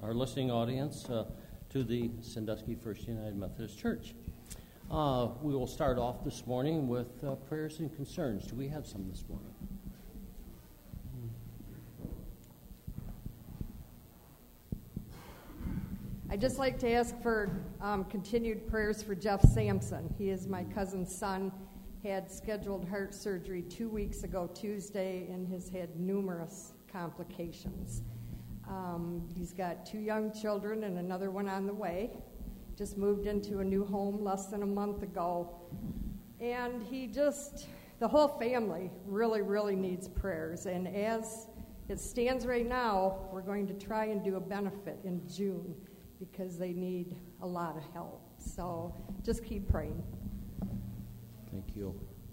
our listening audience to the Sandusky First United Methodist Church. We will start off this morning with prayers and concerns. Do we have some this morning? I'd just like to ask for continued prayers for Jeff Sampson. He is my cousin's son, had scheduled heart surgery 2 weeks ago Tuesday, and has had numerous complications. He's got 2 young children and another one on the way. Just moved into a new home less than a month ago. And the whole family really needs prayers. And as it stands right now, we're going to try and do a benefit in June because they need a lot of help. So just keep praying. Thank you.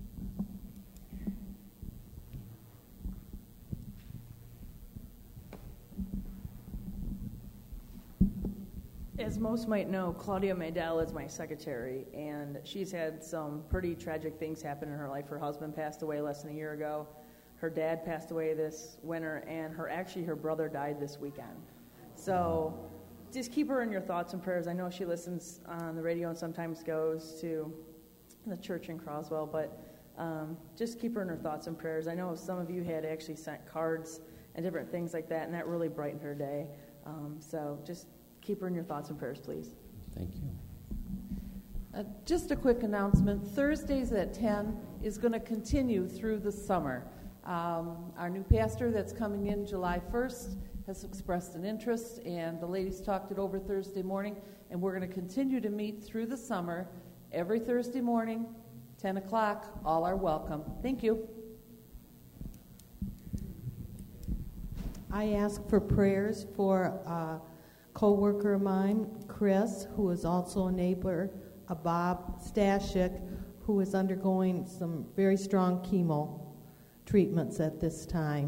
As most might know, Claudia Maydell is my secretary, and she's had some pretty tragic things happen in her life. Her husband passed away less than a year ago. Her dad passed away this winter, and her brother died this weekend. So just keep her in your thoughts and prayers. I know she listens on the radio and sometimes goes to the church in Croswell, but just keep her in her thoughts and prayers. I know some of you had actually sent cards and different things like that, and that really brightened her day. So just keep her in your thoughts and prayers, please. Thank you. Just a quick announcement. Thursdays at 10 is going to continue through the summer. Our new pastor that's coming in July 1st has expressed an interest, and the ladies talked it over Thursday morning, and we're going to continue to meet through the summer every Thursday morning, 10 o'clock. All are welcome. Thank you. I ask for prayers for a co-worker of mine, Chris, who is also a neighbor, Bob Stashik, who is undergoing some very strong chemo treatments at this time.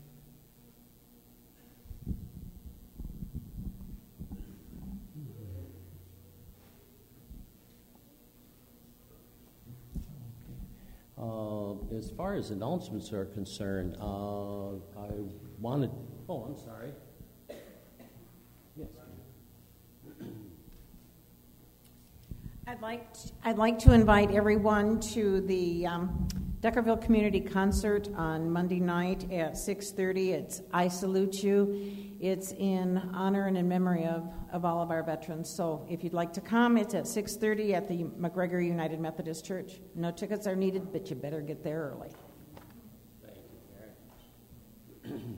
As far as announcements are concerned, I wanted... Oh, I'm sorry. Yes. I'd like to invite everyone to the Deckerville Community Concert on Monday night at 6:30. It's I Salute You. It's in honor and in memory of all of our veterans. So if you'd like to come, it's at 6:30 at the McGregor United Methodist Church. No tickets are needed, but you better get there early. Thank you, Karen.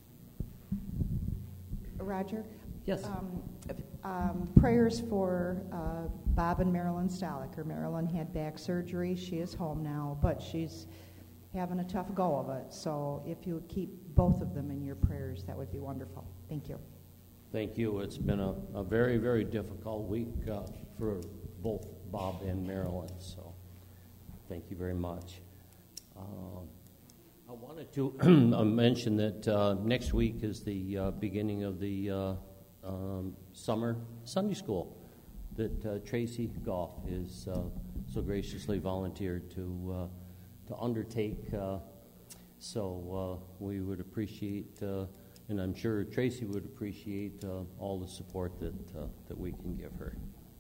Roger? Yes. Prayers for Bob and Marilyn Stoliker. Marilyn had back surgery. She is home now, but she's having a tough go of it. So if you would keep both of them in your prayers, that would be wonderful. Thank you. Thank you. It's been a very, very difficult week for both Bob and Marilyn, so thank you very much. I wanted to mention that next week is the beginning of the summer Sunday school that Tracy Goff is so graciously volunteered to undertake. So we would appreciate, and I'm sure Tracy would appreciate all the support that we can give her.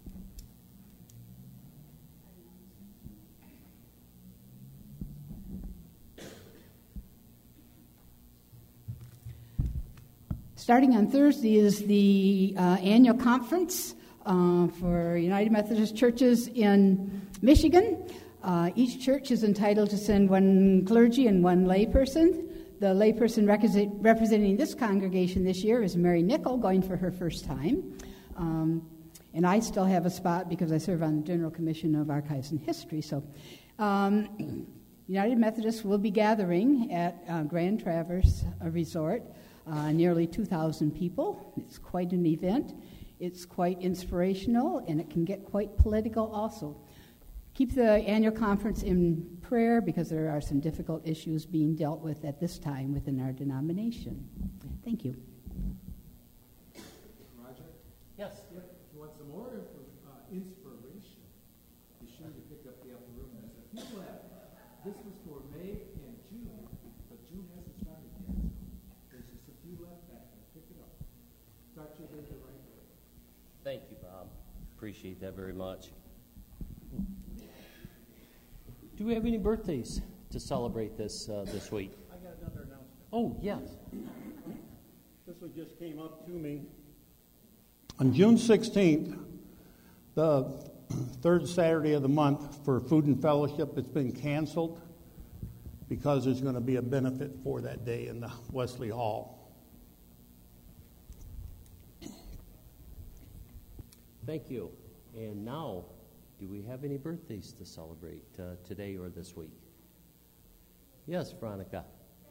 Starting on Thursday is the annual conference for United Methodist Churches in Michigan. Each church is entitled to send one clergy and one layperson. The layperson representing this congregation this year is Mary Nickel, going for her first time. And I still have a spot because I serve on the General Commission of Archives and History. So United Methodists will be gathering at Grand Traverse Resort. Nearly 2,000 people. It's quite an event. It's quite inspirational, and it can get quite political also. Keep the annual conference in prayer because there are some difficult issues being dealt with at this time within our denomination. Thank you. Roger? Yes. Yeah, if you want some more inspiration, be sure you pick up the upper room. There's a few left. This was for May and June, but June hasn't started yet. So there's just a few left back there. Pick it up. Start your day Thank you, Bob. Appreciate that very much. Do we have any birthdays to celebrate this week? I got another announcement. Oh, yes. This one just came up to me. On June 16th, the third Saturday of the month for Food and Fellowship, it's been canceled because there's going to be a benefit for that day in the Wesley Hall. Thank you. And now, do we have any birthdays to celebrate today or this week? Yes, Veronica.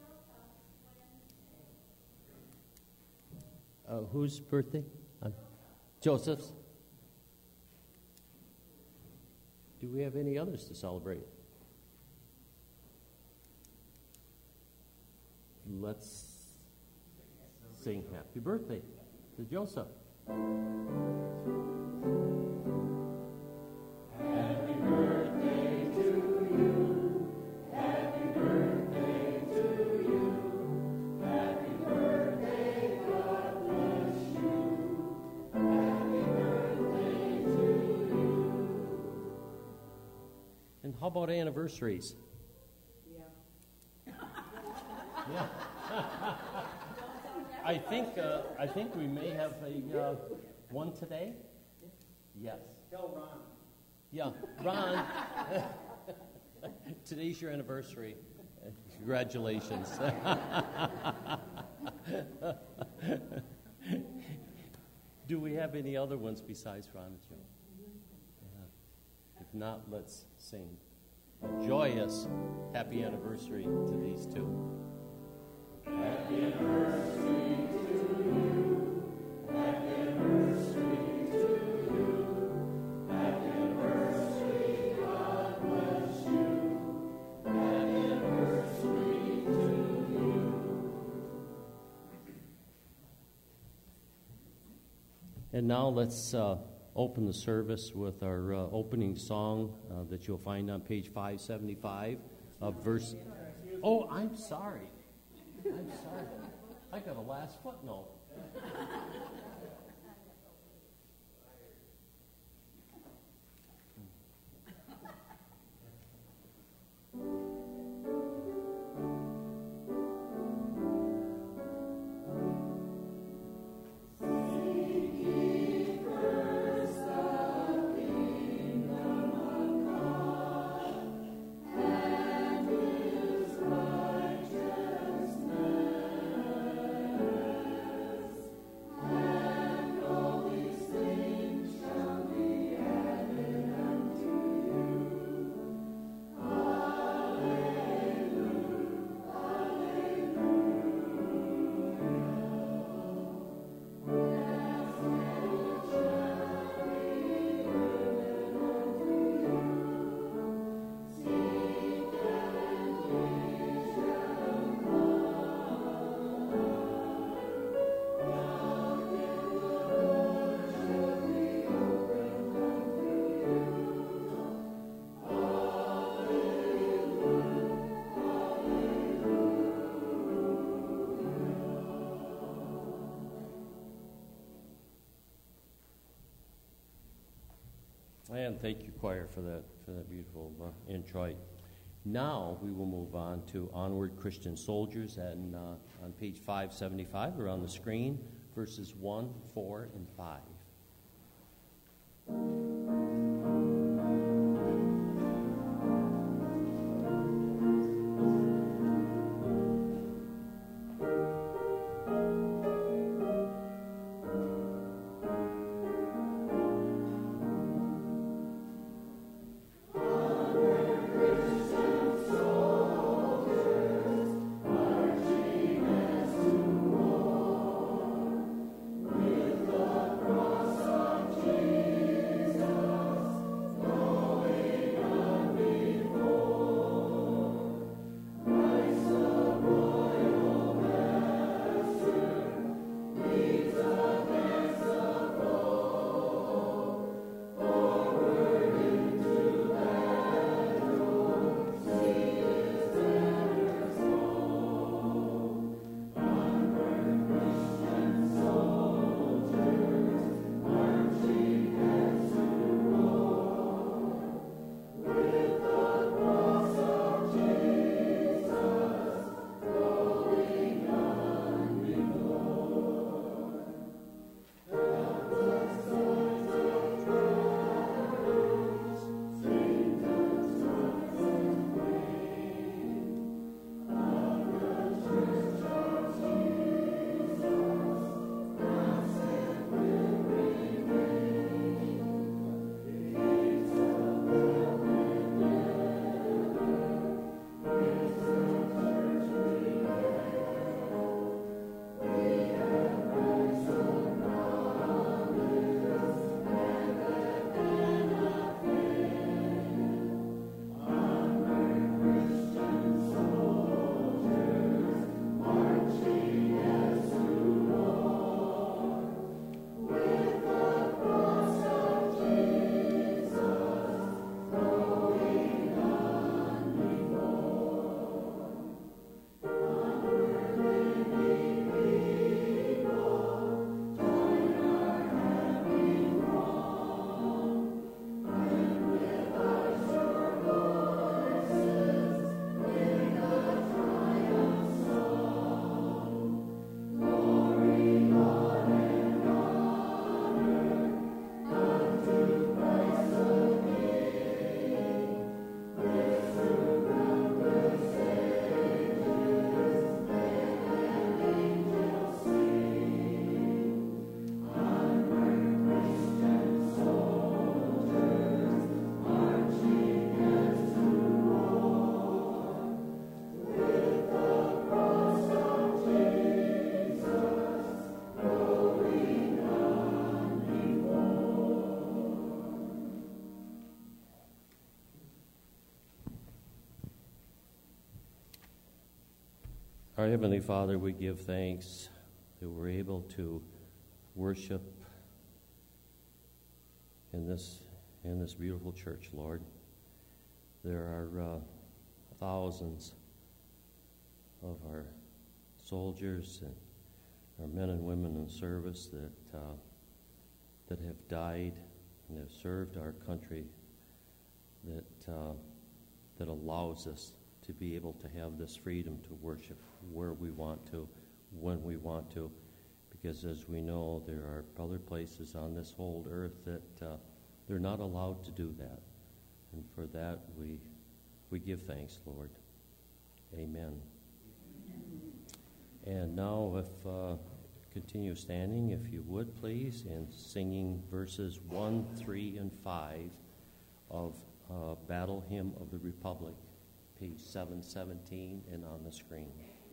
Whose birthday? Joseph's. Do we have any others to celebrate? Let's sing happy birthday to Joseph. Happy birthday to you. Happy birthday to you. Happy birthday, God bless you. Happy birthday to you. And how about anniversaries? Yeah. I think we may have a one today. Yes. Tell Ron. Yeah, Ron. Today's your anniversary. Congratulations. Do we have any other ones besides Ron and Joe? Yeah. If not, let's sing a joyous happy anniversary to these two. Happy anniversary to you. Happy anniversary to you. Happy anniversary, God bless you. Happy anniversary to you. And now let's open the service with our opening song that you'll find on page 575 of verse. Oh, I'm sorry. I'm sorry. I got a last footnote. And thank you, choir, for that beautiful introit. Now we will move on to Onward Christian Soldiers, and on page 575, or on the screen, verses 1, 4, and 5. With the cross of Jesus. Our Heavenly Father, we give thanks that we're able to worship in this beautiful church, Lord. There are thousands of our soldiers and our men and women in service that have died and have served our country, that allows us to be able to have this freedom to worship where we want to, when we want to, because as we know, there are other places on this whole earth that they're not allowed to do that. And for that, we give thanks, Lord. Amen. And now, if continue standing, if you would, please, and singing verses 1, 3, and 5 of Battle Hymn of the Republic, page 717, and on the screen.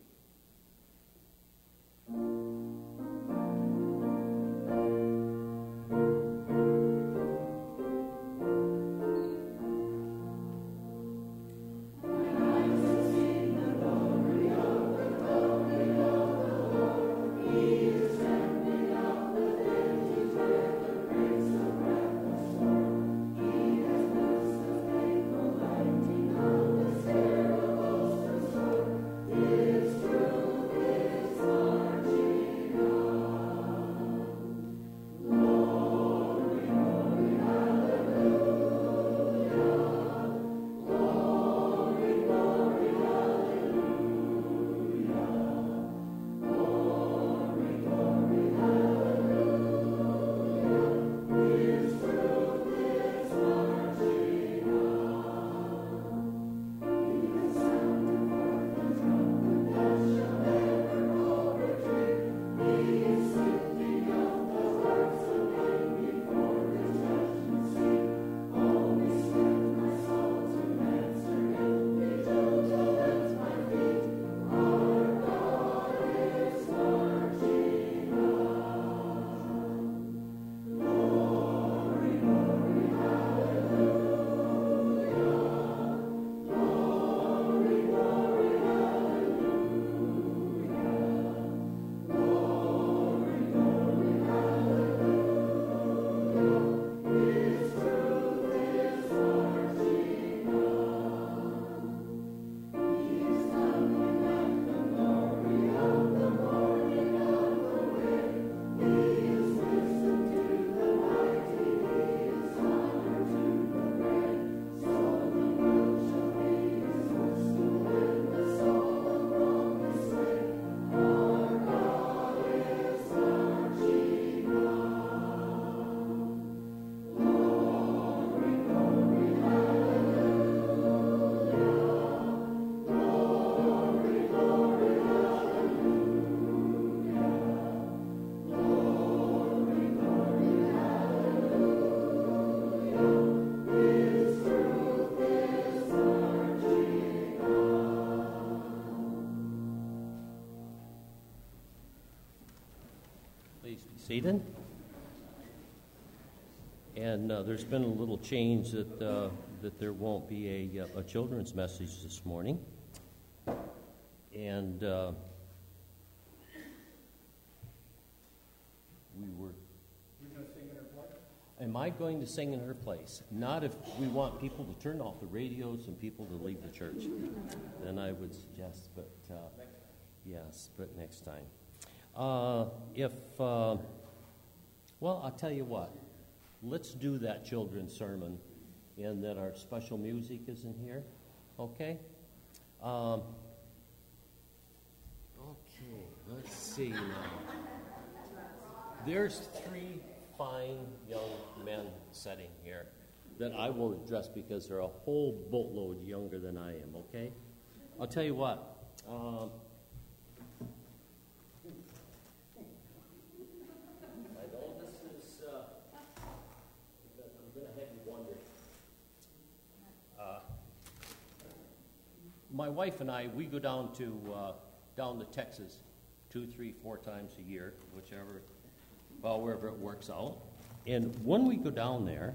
Seated. And there's been a little change that there won't be a children's message this morning. And we were. You're going to sing in her place? Am I going to sing in her place? Not if we want people to turn off the radios and people to leave the church. Then I would suggest, but yes, but next time. Well, I'll tell you what. Let's do that children's sermon, and that our special music is in here. Okay? Okay, let's see now. There's 3 fine young men sitting here that I won't address because they're a whole boatload younger than I am, okay? I'll tell you what. My wife and I, we go down to Texas 2, 3, 4 times a year, wherever it works out. And when we go down there,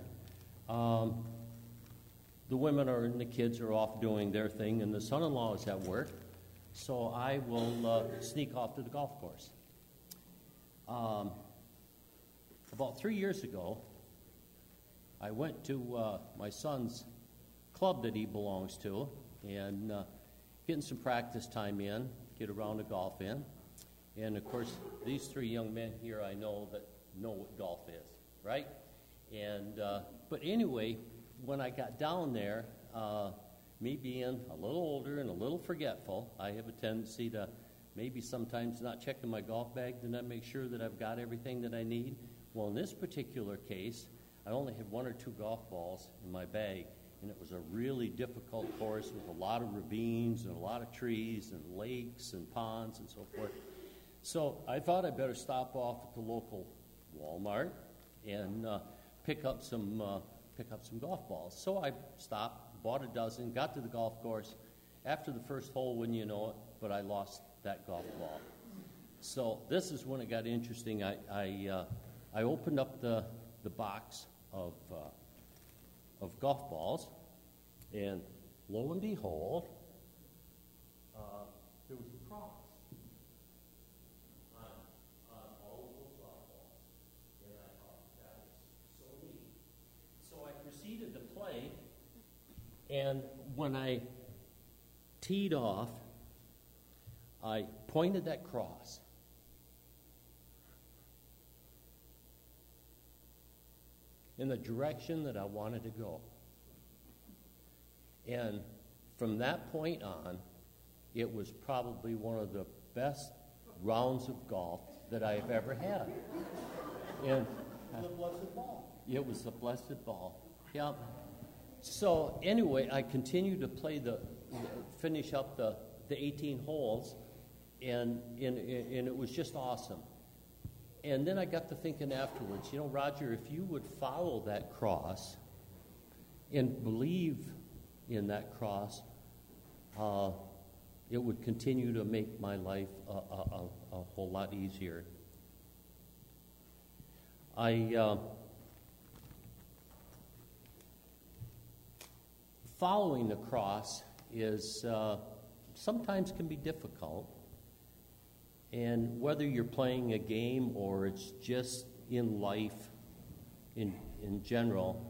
the women and the kids are off doing their thing, and the son-in-law is at work. So I will sneak off to the golf course. About 3 years ago, I went to my son's club that he belongs to and getting some practice time in, get a round of golf in. And, of course, these three young men here I know that know what golf is, right? And but anyway, when I got down there, me being a little older and a little forgetful, I have a tendency to maybe sometimes not checking my golf bag to not make sure that I've got everything that I need. Well, in this particular case, I only had 1 or 2 golf balls in my bag, and it was a really difficult course with a lot of ravines and a lot of trees and lakes and ponds and so forth. So I thought I'd better stop off at the local Walmart and pick up some golf balls. So I stopped, bought a dozen, got to the golf course. After the first hole, wouldn't you know it, but I lost that golf ball. So this is when it got interesting. I opened up the box of golf balls, and lo and behold, there was a cross on all of those golf balls, and I thought that was so neat. So I proceeded to play, and when I teed off, I pointed that cross. In the direction that I wanted to go. And from that point on, it was probably one of the best rounds of golf that I have ever had. And The blessed ball. it was a blessed ball. Yeah. So anyway, I continued to play finish up the 18 holes, and it was just awesome. And then I got to thinking afterwards, Roger, if you would follow that cross and believe in that cross, it would continue to make my life a whole lot easier. Following the cross is sometimes can be difficult. And whether you're playing a game or it's just in life in general,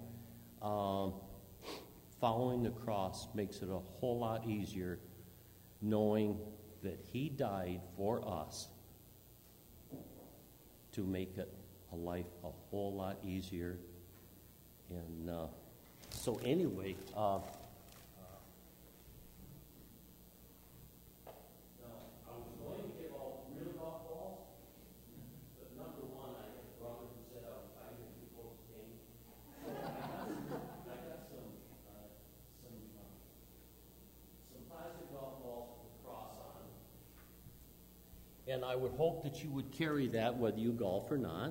following the cross makes it a whole lot easier, knowing that he died for us to make it a life a whole lot easier. And so anyway, and I would hope that you would carry that whether you golf or not,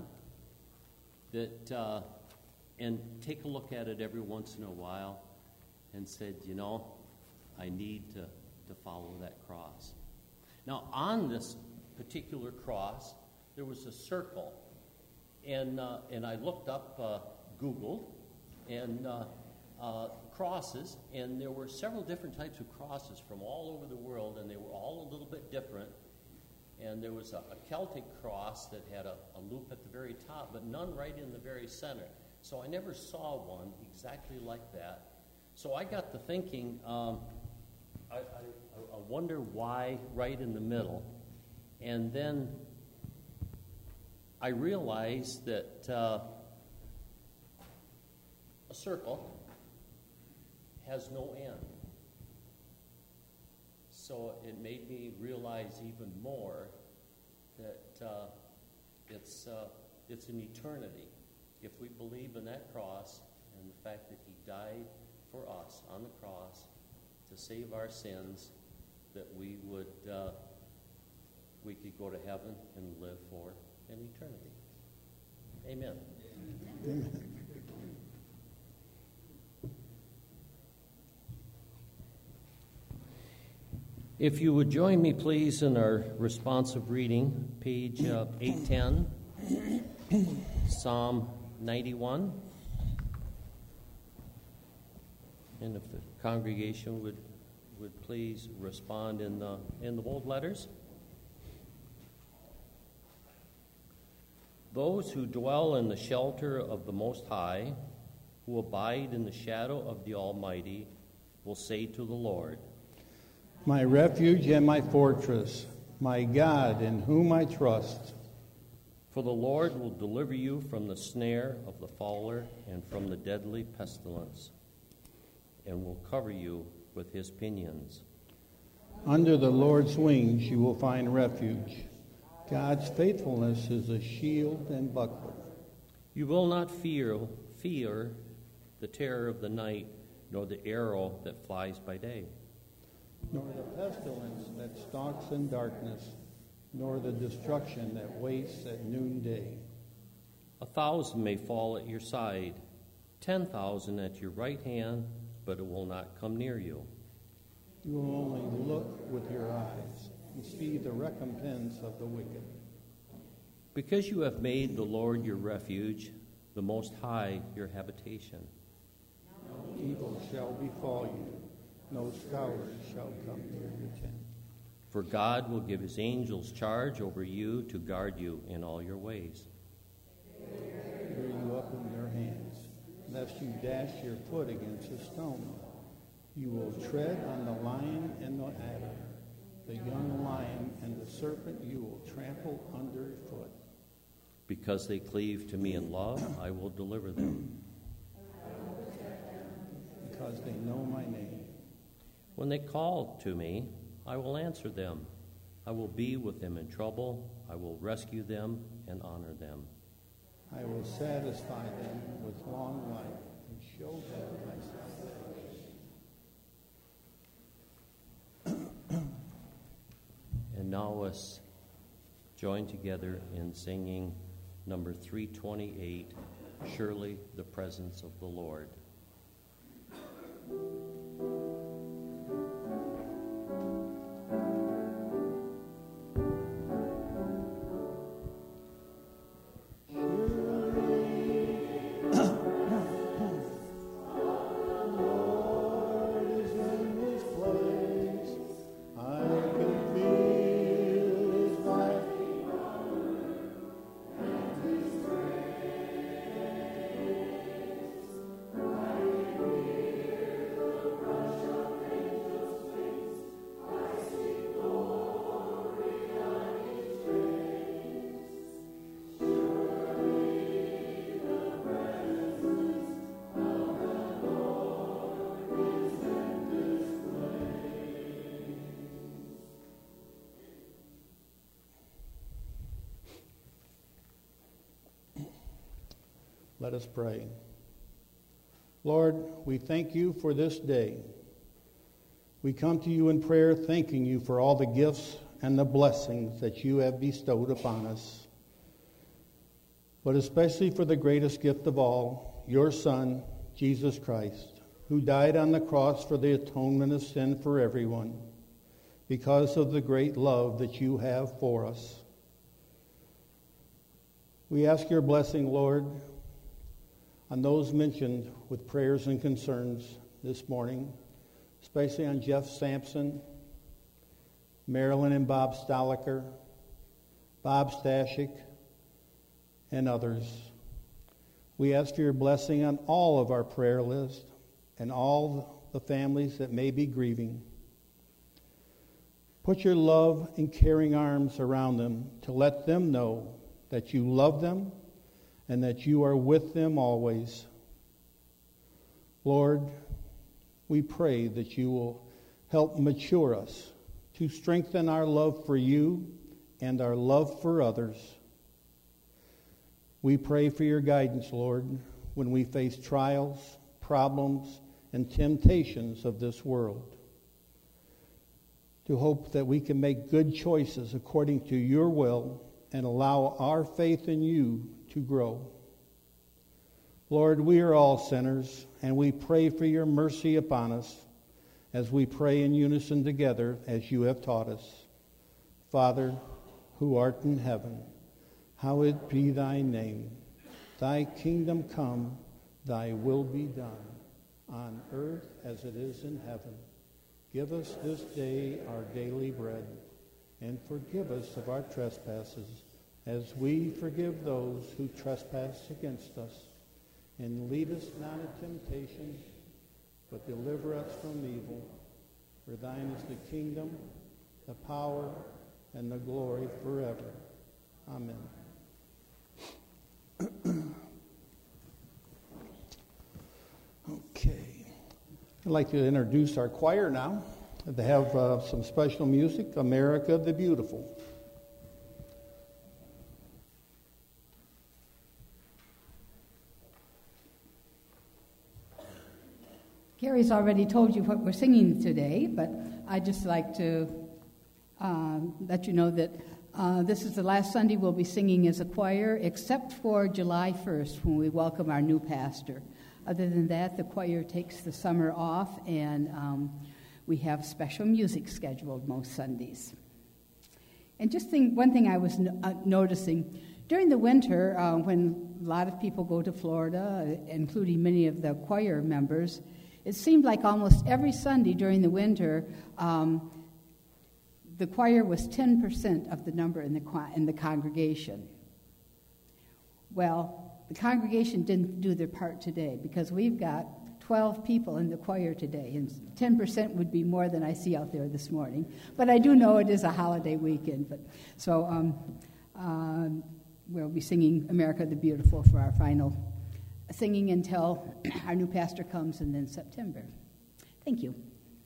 and take a look at it every once in a while and said, I need to follow that cross. Now, on this particular cross, there was a circle, and I looked up, Googled, and crosses, and there were several different types of crosses from all over the world, and they were all a little bit different. And there was a Celtic cross that had a loop at the very top, but none right in the very center. So I never saw one exactly like that. So I got to thinking, I wonder why right in the middle. And then I realized that a circle has no end. So it made me realize even more that it's an eternity. If we believe in that cross and the fact that he died for us on the cross to save our sins, that we could go to heaven and live for an eternity. Amen. Amen. If you would join me, please, in our responsive reading, page 810, Psalm 91. And if the congregation would would please respond in the bold letters. Those who dwell in the shelter of the Most High, who abide in the shadow of the Almighty, will say to the Lord, My refuge and my fortress, my God in whom I trust. For the Lord will deliver you from the snare of the fowler and from the deadly pestilence, and will cover you with his pinions. Under the Lord's wings you will find refuge. God's faithfulness is a shield and buckler. You will not fear the terror of the night, nor the arrow that flies by day, Nor the pestilence that stalks in darkness, nor the destruction that wastes at noonday. 1,000 may fall at your side, 10,000 at your right hand, but it will not come near you. You will only look with your eyes and see the recompense of the wicked. Because you have made the Lord your refuge, the Most High your habitation. No evil shall befall you, no scourge shall come near your tent. For God will give his angels charge over you to guard you in all your ways. Bear you up in their hands, lest you dash your foot against a stone. You will tread on the lion and the adder, the young lion and the serpent you will trample underfoot. Because they cleave to me in love, I will deliver them. Because they know my name. When they call to me, I will answer them. I will be with them in trouble. I will rescue them and honor them. I will satisfy them with long life and show them my salvation. And now let's join together in singing number 328, Surely the Presence of the Lord. Let us pray. Lord, we thank you for this day. We come to you in prayer thanking you for all the gifts and the blessings that you have bestowed upon us, but especially for the greatest gift of all, your Son, Jesus Christ, who died on the cross for the atonement of sin for everyone, because of the great love that you have for us. We ask your blessing, Lord, on those mentioned with prayers and concerns this morning, especially on Jeff Sampson, Marilyn and Bob Stoliker, Bob Stashik, and others. We ask for your blessing on all of our prayer list and all the families that may be grieving. Put your love and caring arms around them to let them know that you love them and that you are with them always. Lord, we pray that you will help mature us to strengthen our love for you and our love for others. We pray for your guidance, Lord, when we face trials, problems, and temptations of this world, to hope that we can make good choices according to your will and allow our faith in you to grow. Lord, we are all sinners, and we pray for your mercy upon us as we pray in unison together as you have taught us. Father, who art in heaven, hallowed be thy name. Thy kingdom come, thy will be done, on earth as it is in heaven. Give us this day our daily bread, and forgive us of our trespasses, as we forgive those who trespass against us. And lead us not into temptation, but deliver us from evil. For thine is the kingdom, the power, and the glory forever. Amen. Okay. I'd like to introduce our choir now. They have some special music, America the Beautiful. Gary's already told you what we're singing today, but I'd just like to let you know that this is the last Sunday we'll be singing as a choir, except for July 1st when we welcome our new pastor. Other than that, the choir takes the summer off, and we have special music scheduled most Sundays. And just one thing I was noticing, during the winter, when a lot of people go to Florida, including many of the choir members, it seemed like almost every Sunday during the winter, the choir was 10% of the number in the congregation. Well, the congregation didn't do their part today because we've got 12 people in the choir today, and 10% would be more than I see out there this morning. But I do know it is a holiday weekend. So we'll be singing America the Beautiful for our final singing until our new pastor comes, and then September. Thank you.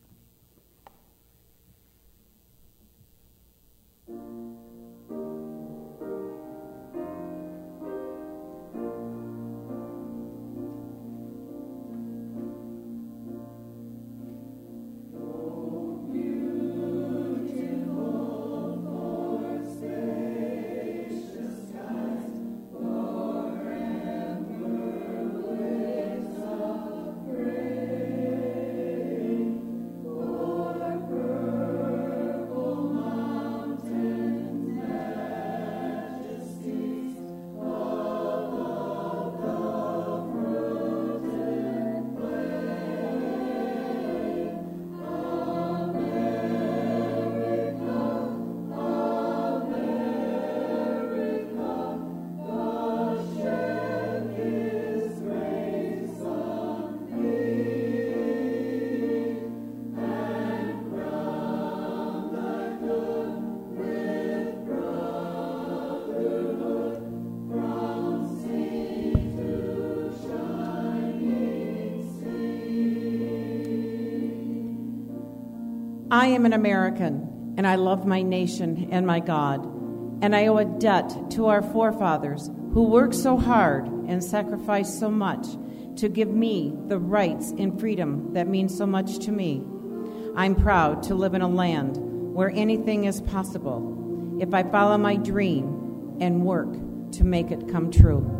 I am an American, and I love my nation and my God, and I owe a debt to our forefathers who worked so hard and sacrificed so much to give me the rights and freedom that mean so much to me. I'm proud to live in a land where anything is possible if I follow my dream and work to make it come true.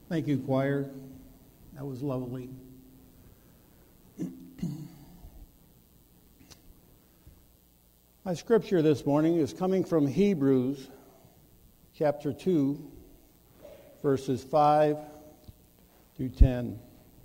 Thank you, choir. That was lovely. My scripture this morning is coming from Hebrews chapter 2, verses 5 through 10.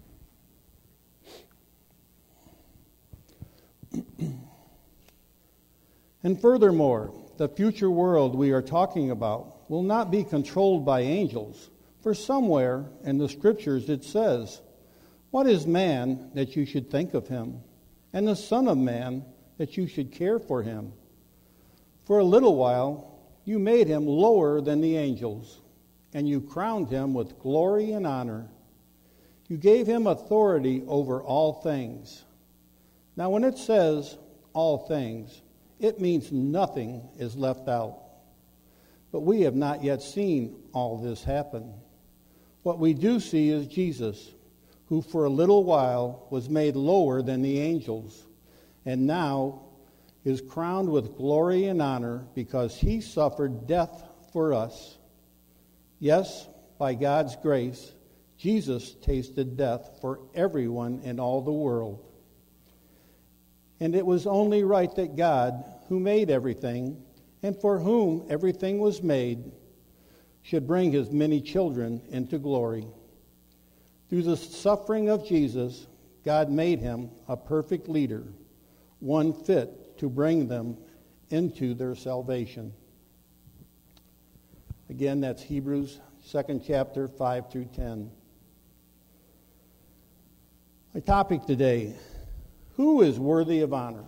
And furthermore, the future world we are talking about will not be controlled by angels, for somewhere in the scriptures it says, "What is man that you should think of him, and the Son of Man that you should care for him? For a little while you made him lower than the angels, and you crowned him with glory and honor. You gave him authority over all things." Now when it says all things, it means nothing is left out. But we have not yet seen all this happen. What we do see is Jesus, who for a little while was made lower than the angels, and now is crowned with glory and honor because he suffered death for us. Yes, by God's grace, Jesus tasted death for everyone in all the world. And it was only right that God, who made everything, and for whom everything was made, should bring his many children into glory. Through the suffering of Jesus, God made him a perfect leader, one fit to bring them into their salvation. Again, that's Hebrews 2nd chapter, 5 through 10. My topic today: who is worthy of honor?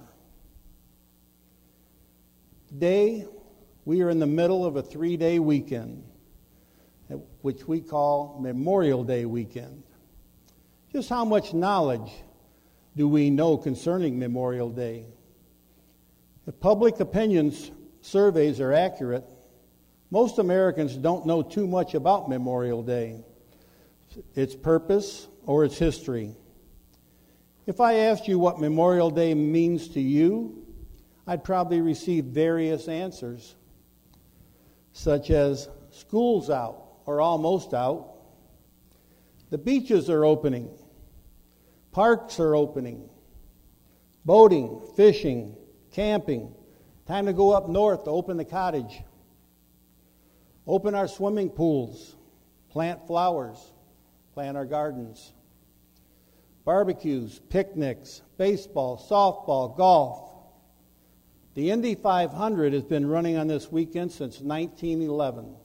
Today, we are in the middle of a 3-day weekend, which we call Memorial Day weekend. Just how much knowledge do we know concerning Memorial Day? If public opinion surveys are accurate, most Americans don't know too much about Memorial Day, its purpose, or its history. If I asked you what Memorial Day means to you, I'd probably receive various answers, such as school's out or almost out, the beaches are opening, parks are opening, boating, fishing, camping, time to go up north to open the cottage, open our swimming pools, plant flowers, plant our gardens, barbecues, picnics, baseball, softball, golf. The Indy 500 has been running on this weekend since 1911.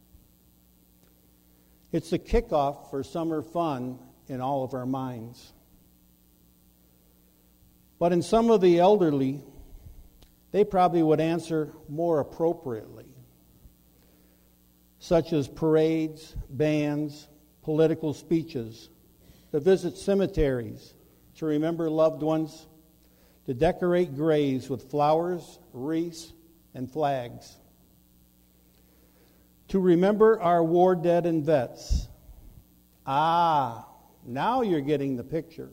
It's the kickoff for summer fun in all of our minds. But in some of the elderly, they probably would answer more appropriately, such as parades, bands, political speeches, to visit cemeteries, to remember loved ones, to decorate graves with flowers, wreaths, and flags, to remember our war dead and vets. Ah, now you're getting the picture.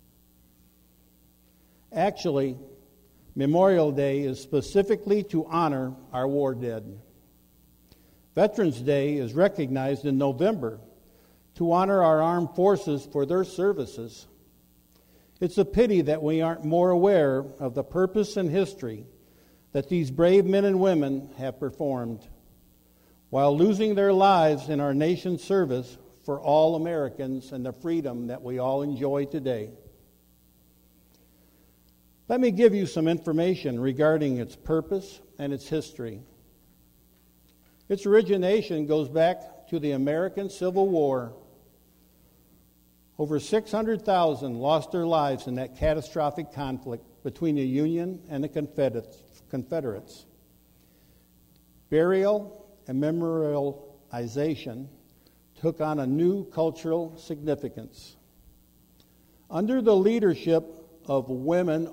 Actually, Memorial Day is specifically to honor our war dead. Veterans Day is recognized in November to honor our armed forces for their services. It's a pity that we aren't more aware of the purpose and history that these brave men and women have performed while losing their lives in our nation's service for all Americans and the freedom that we all enjoy today. Let me give you some information regarding its purpose and its history. Its origination goes back to the American Civil War. Over 600,000 lost their lives in that catastrophic conflict between the Union and the Confederates. Burial and memorialization took on a new cultural significance. Under the leadership of women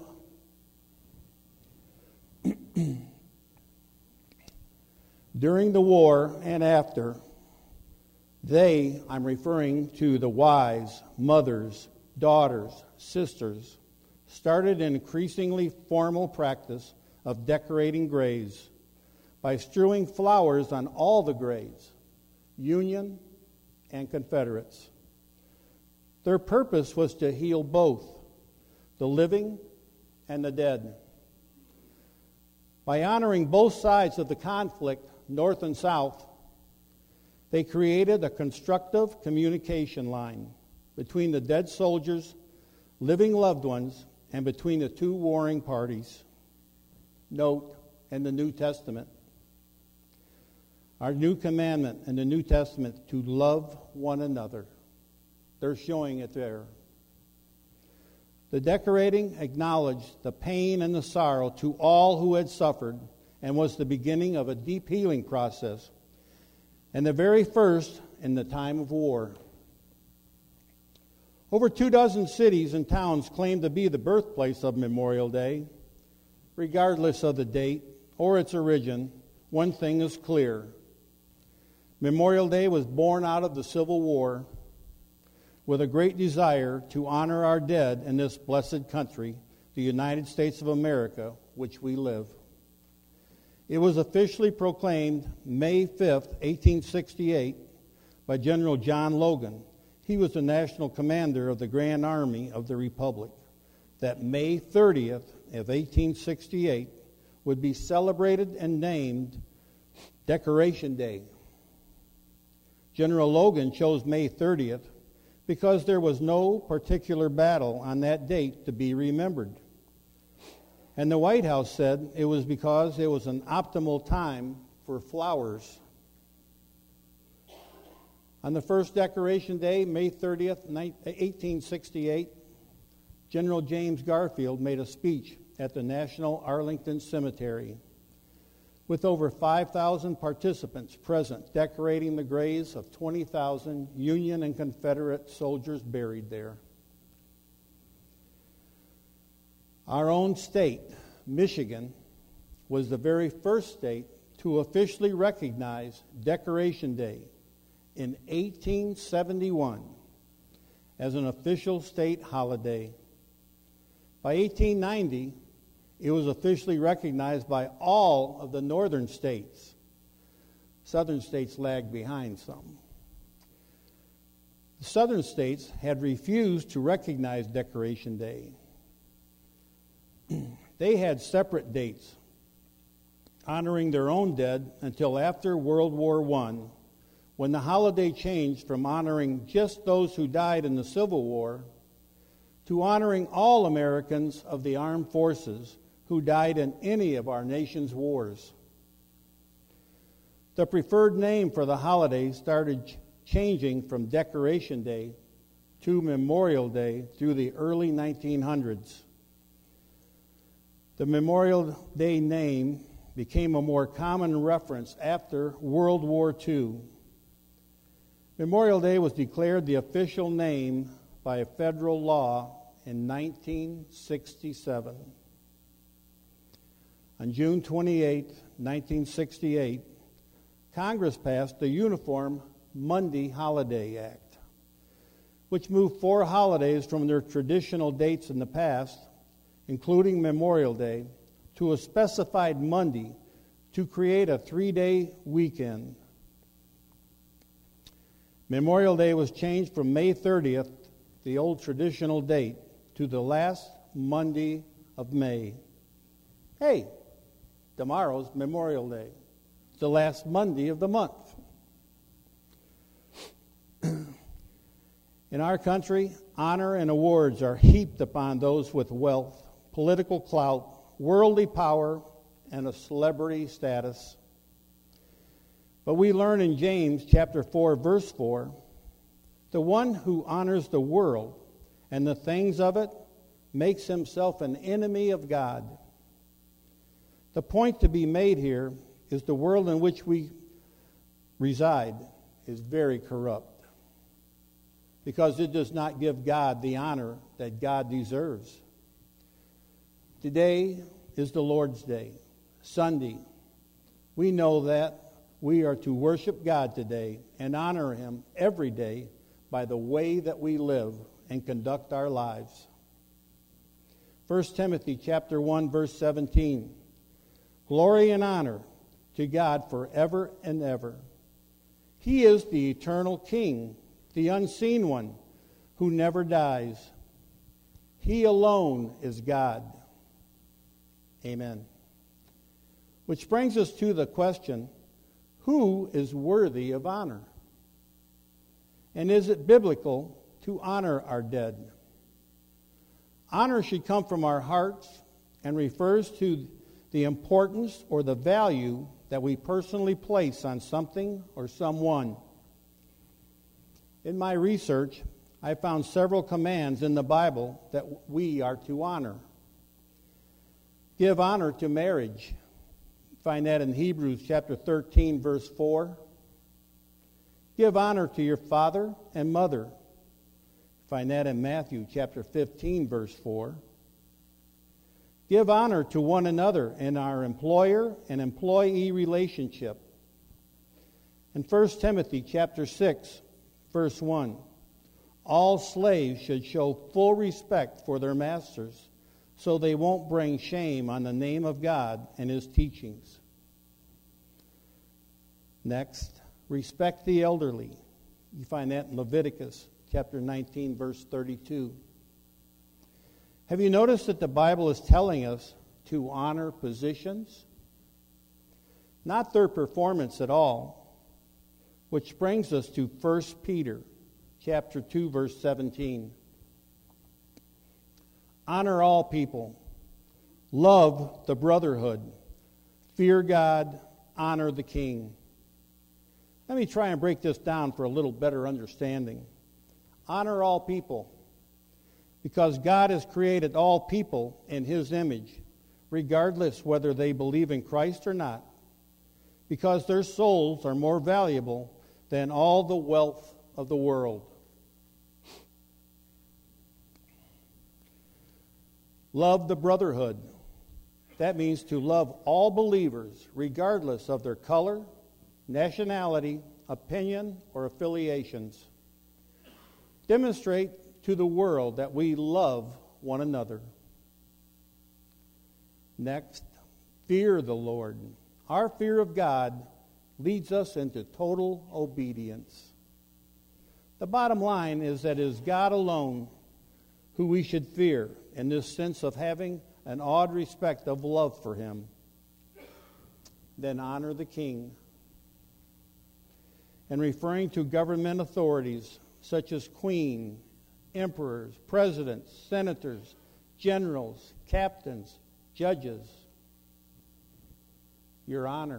during the war and after, I'm referring to the wives, mothers, daughters, sisters, started an increasingly formal practice of decorating graves by strewing flowers on all the graves, Union and Confederates. Their purpose was to heal both the living and the dead. By honoring both sides of the conflict, North and South, they created a constructive communication line between the dead soldiers, living loved ones, and between the two warring parties. Note, in the New Testament, our new commandment in the New Testament to love one another. They're showing it there. The decorating acknowledged the pain and the sorrow to all who had suffered and was the beginning of a deep healing process, and the very first in the time of war. Over 24 cities and towns claim to be the birthplace of Memorial Day. Regardless of the date or its origin, one thing is clear. Memorial Day was born out of the Civil War with a great desire to honor our dead in this blessed country, the United States of America, which we live. It was officially proclaimed May 5th, 1868, by General John Logan. He was the national commander of the Grand Army of the Republic, that May 30th of 1868 would be celebrated and named Decoration Day. General Logan chose May 30th because there was no particular battle on that date to be remembered. And the White House said it was because it was an optimal time for flowers. On the first Decoration Day, May 30th, 1868, General James Garfield made a speech at the National Arlington Cemetery with over 5,000 participants present, decorating the graves of 20,000 Union and Confederate soldiers buried there. Our own state, Michigan, was the very first state to officially recognize Decoration Day in 1871 as an official state holiday. By 1890, it was officially recognized by all of the northern states. Southern states lagged behind some. The southern states had refused to recognize Decoration Day. They had separate dates honoring their own dead until after World War I, when the holiday changed from honoring just those who died in the Civil War to honoring all Americans of the armed forces who died in any of our nation's wars. The preferred name for the holiday started changing from Decoration Day to Memorial Day through the early 1900s. The Memorial Day name became a more common reference after World War II. Memorial Day was declared the official name by a federal law in 1967. On June 28, 1968, Congress passed the Uniform Monday Holiday Act, which moved 4 holidays from their traditional dates in the past, including Memorial Day, to a specified Monday to create a 3-day weekend. Memorial Day was changed from May 30th, the old traditional date, to the last Monday of May. Hey, tomorrow's Memorial Day. It's the last Monday of the month. In our country, honor and awards are heaped upon those with wealth, political clout, worldly power, and a celebrity status. But we learn in James chapter 4, verse 4, the one who honors the world and the things of it makes himself an enemy of God. The point to be made here is the world in which we reside is very corrupt because it does not give God the honor that God deserves. Today is the Lord's Day, Sunday. We know that we are to worship God today and honor Him every day by the way that we live and conduct our lives. 1 Timothy chapter 1, verse 17. Glory and honor to God forever and ever. He is the eternal King the unseen one who never dies. He alone is God. Amen. Which brings us to the question, who is worthy of honor? And is it biblical to honor our dead? Honor should come from our hearts and refers to the importance or the value that we personally place on something or someone. In my research, I found several commands in the Bible that we are to honor. Give honor to marriage. Find that in Hebrews chapter 13, verse 4. Give honor to your father and mother. Find that in Matthew chapter 15, verse 4. Give honor to one another in our employer and employee relationship. In 1 Timothy chapter 6, verse 1, all slaves should show full respect for their masters, so they won't bring shame on the name of God and His teachings. Next, respect the elderly. You find that in Leviticus chapter 19, verse 32. Have you noticed that the Bible is telling us to honor positions? Not their performance at all, which brings us to 1 Peter chapter 2, verse 17. Honor all people. Love the brotherhood. Fear God. Honor the king. Let me try and break this down for a little better understanding. Honor all people, because God has created all people in His image, regardless whether they believe in Christ or not, because their souls are more valuable than all the wealth of the world. Love the brotherhood. That means to love all believers, regardless of their color, nationality, opinion, or affiliations. Demonstrate to the world that we love one another. Next, fear the Lord. Our fear of God leads us into total obedience. The bottom line is that it is God alone who we should fear, in this sense of having an awed respect of love for Him. Then honor the king. And referring to government authorities such as queen, emperors, presidents, senators, generals, captains, judges, your honor.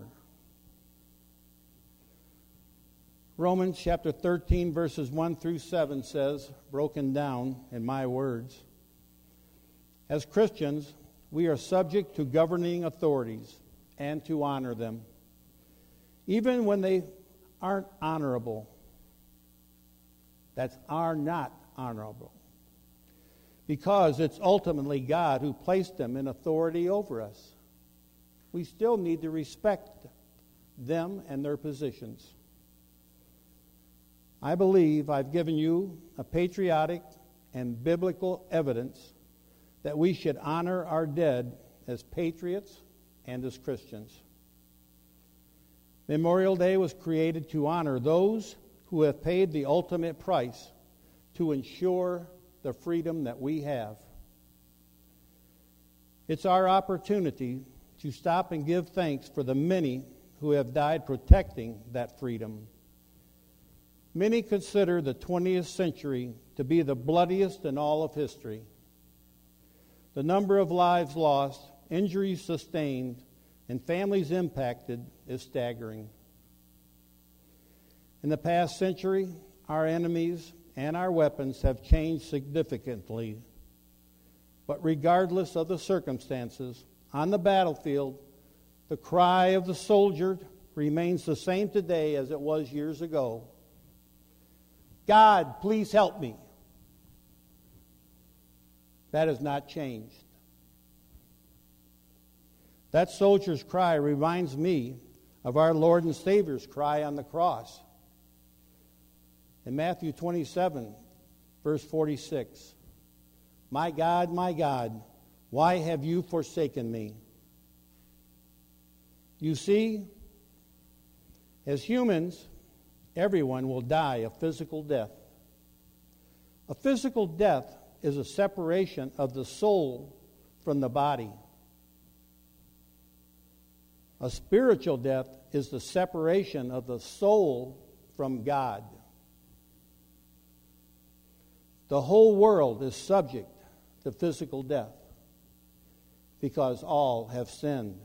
Romans chapter 13, verses 1 through 7 says, broken down in my words, as Christians, we are subject to governing authorities and to honor them, even when they aren't honorable. Are not honorable. Because it's ultimately God who placed them in authority over us. We still need to respect them and their positions. I believe I've given you a patriotic and biblical evidence that we should honor our dead as patriots and as Christians. Memorial Day was created to honor those who have paid the ultimate price to ensure the freedom that we have. It's our opportunity to stop and give thanks for the many who have died protecting that freedom. Many consider the 20th century to be the bloodiest in all of history. The number of lives lost, injuries sustained, and families impacted is staggering. In the past century, our enemies and our weapons have changed significantly. But regardless of the circumstances, on the battlefield, the cry of the soldier remains the same today as it was years ago. God, please help me. That has not changed. That soldier's cry reminds me of our Lord and Savior's cry on the cross. In Matthew 27, verse 46, my God, why have you forsaken me? You see, as humans, everyone will die a physical death. A physical death is a separation of the soul from the body. A spiritual death is the separation of the soul from God. The whole world is subject to physical death because all have sinned.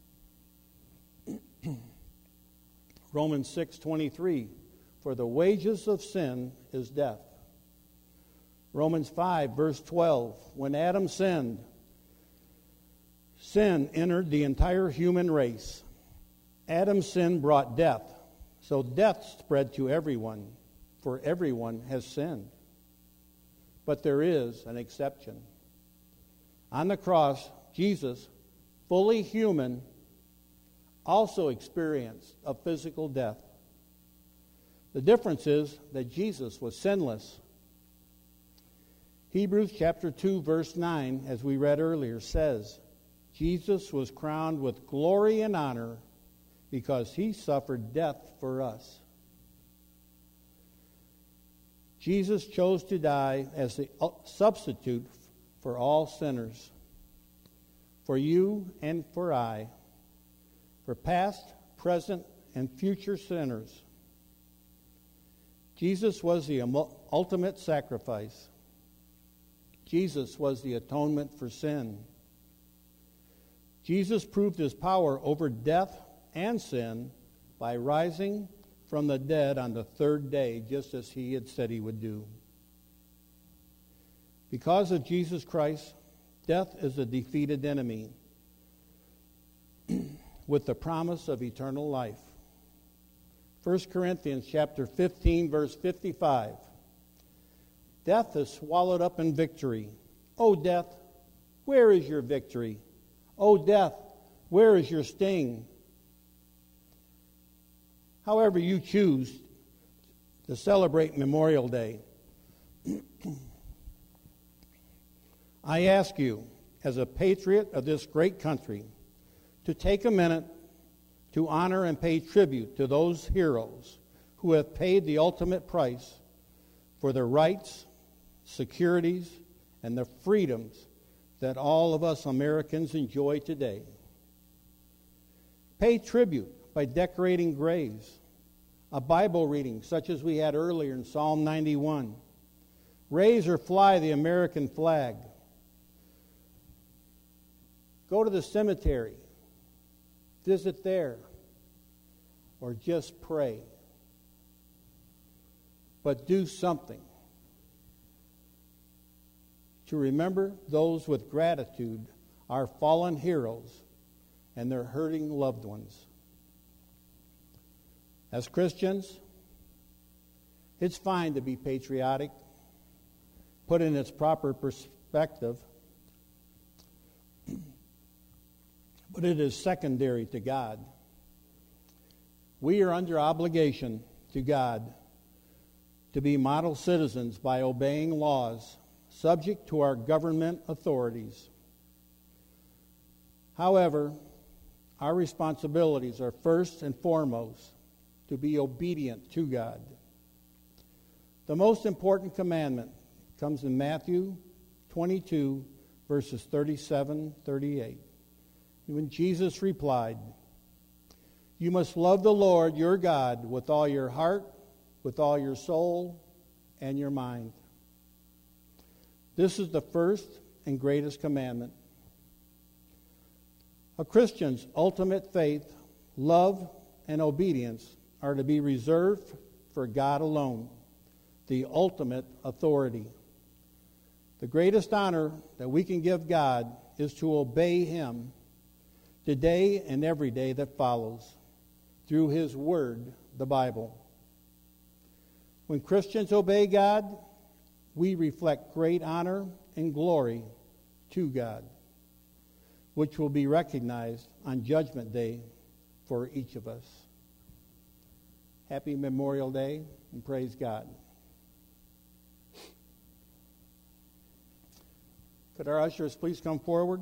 Romans 6:23, for the wages of sin is death. Romans 5, verse 12, when Adam sinned, sin entered the entire human race. Adam's sin brought death, so death spread to everyone, for everyone has sinned. But there is an exception. On the cross, Jesus, fully human, also experienced a physical death. The difference is that Jesus was sinless. Hebrews chapter 2, verse 9, as we read earlier, says, Jesus was crowned with glory and honor because he suffered death for us. Jesus chose to die as the substitute for all sinners, for you and for I, for past, present, and future sinners. Jesus was the ultimate sacrifice. Jesus was the atonement for sin. Jesus proved his power over death and sin by rising from the dead on the third day, just as he had said he would do. Because of Jesus Christ, death is a defeated enemy with the promise of eternal life. 1 Corinthians chapter 15, verse 55. Death is swallowed up in victory. O death, where is your victory? O death, where is your sting? However you choose to celebrate Memorial Day, I ask you, as a patriot of this great country, to take a minute to honor and pay tribute to those heroes who have paid the ultimate price for the rights, securities, and the freedoms that all of us Americans enjoy today. Pay tribute by decorating graves, a Bible reading such as we had earlier in Psalm 91. Raise or fly the American flag. Go to the cemetery, visit there, or just pray. But do something to remember those with gratitude, our fallen heroes, and their hurting loved ones. As Christians, it's fine to be patriotic, put in its proper perspective, but it is secondary to God. We are under obligation to God to be model citizens by obeying laws subject to our government authorities. However, our responsibilities are first and foremost to be obedient to God. The most important commandment comes in Matthew 22, verses 37-38. When Jesus replied, "You must love the Lord your God with all your heart, with all your soul, and your mind." This is the first and greatest commandment. A Christian's ultimate faith, love, and obedience are to be reserved for God alone, the ultimate authority. The greatest honor that we can give God is to obey him today and every day that follows through his word, the Bible. When Christians obey God, we reflect great honor and glory to God, which will be recognized on Judgment Day for each of us. Happy Memorial Day, and praise God. Could our ushers please come forward?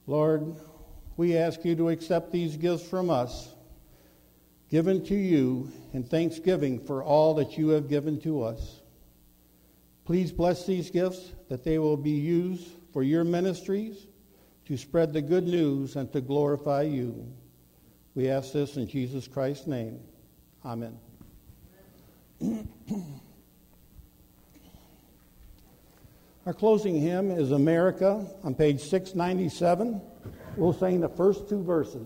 Lord, we ask you to accept these gifts from us, given to you in thanksgiving for all that you have given to us. Please bless these gifts that they will be used for your ministries, to spread the good news and to glorify you. We ask this in Jesus Christ's name. Amen. Our closing hymn is America on page 697. We'll sing the first two verses.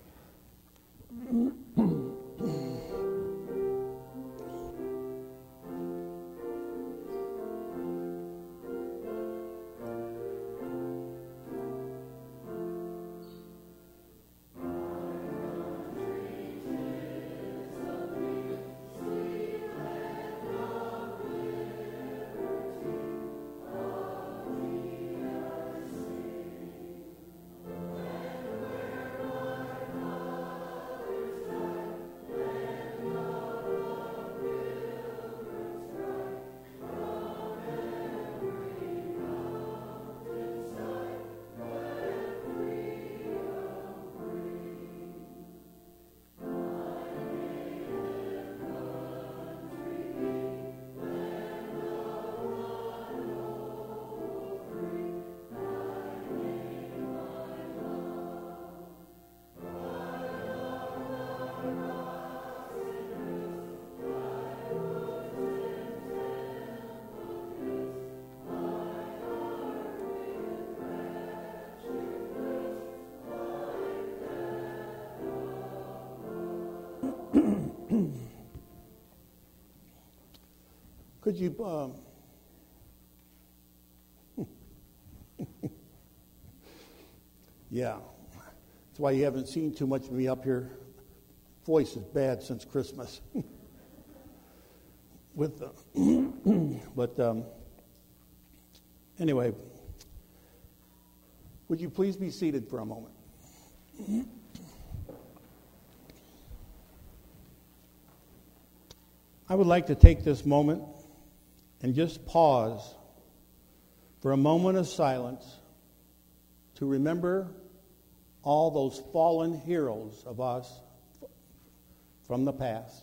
Could you, yeah, that's why you haven't seen too much of me up here. Voice is bad since Christmas. Anyway, would you please be seated for a moment? I would like to take this moment and just pause for a moment of silence to remember all those fallen heroes of us from the past.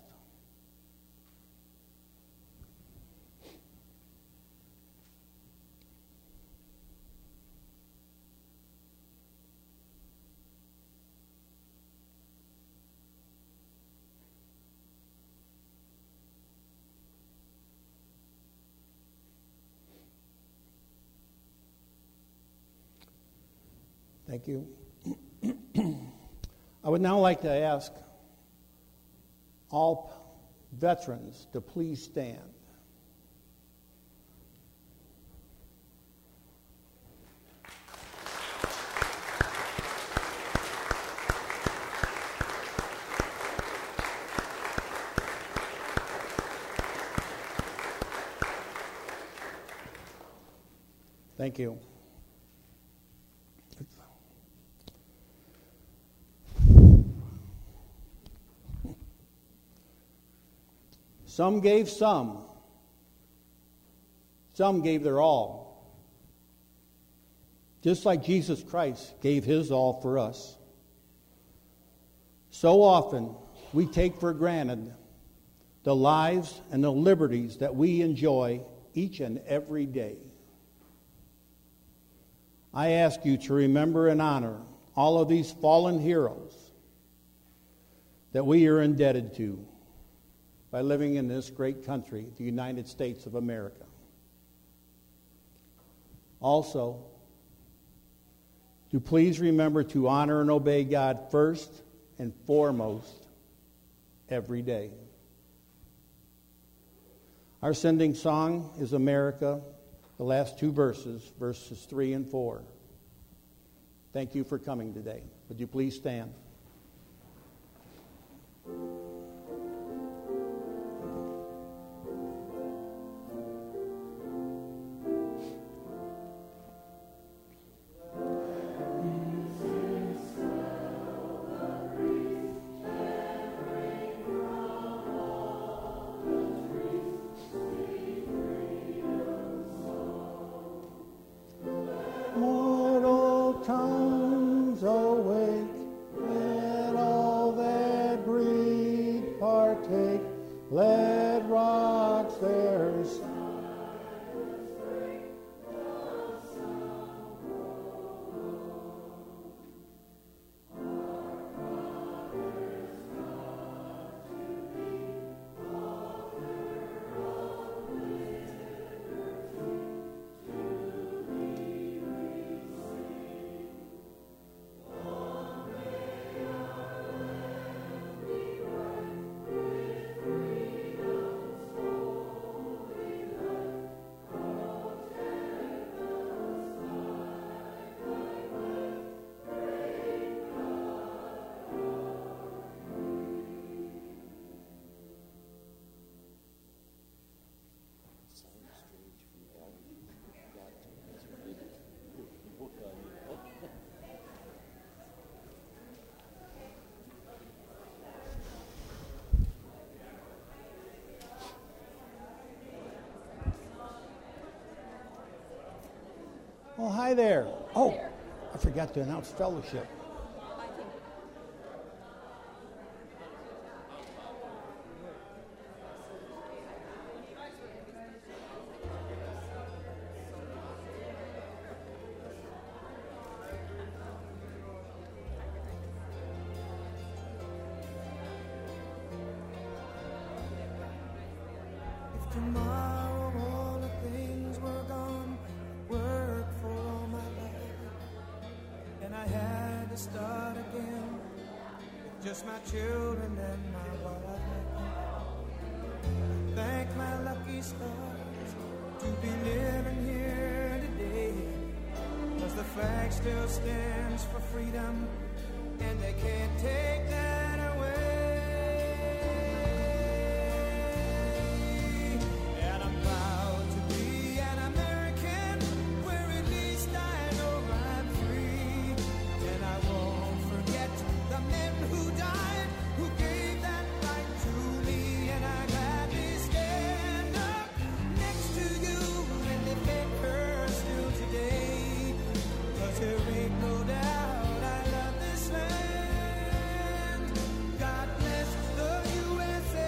Thank you. I would now like to ask all veterans to please stand. Thank you. Some gave some. Some gave their all. Just like Jesus Christ gave his all for us. So often we take for granted the lives and the liberties that we enjoy each and every day. I ask you to remember and honor all of these fallen heroes that we are indebted to by living in this great country, the United States of America. Also, to please remember to honor and obey God first and foremost every day. Our sending song is America, the last two verses, verses 3 and 4. Thank you for coming today. Would you please stand? Mortal tongue Oh, hi there. Oh, I forgot to announce fellowship. If tomorrow all the things were gone, work for all my life, and I had to start again with just my children and my wife. Thank my lucky stars to be living here today, 'cause the flag still stands for freedom, and they can't take that away. And I'm proud to be an American, where at least I know I'm free. And I won't forget the men who died, who gave that right to me. And I gladly stand up next to you and defend her still today, 'cause there ain't no doubt I love this land. God bless the USA.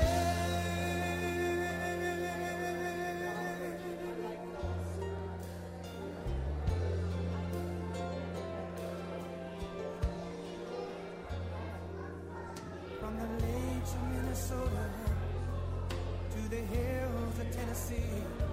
From the lakes of Minnesota to the hills of Tennessee,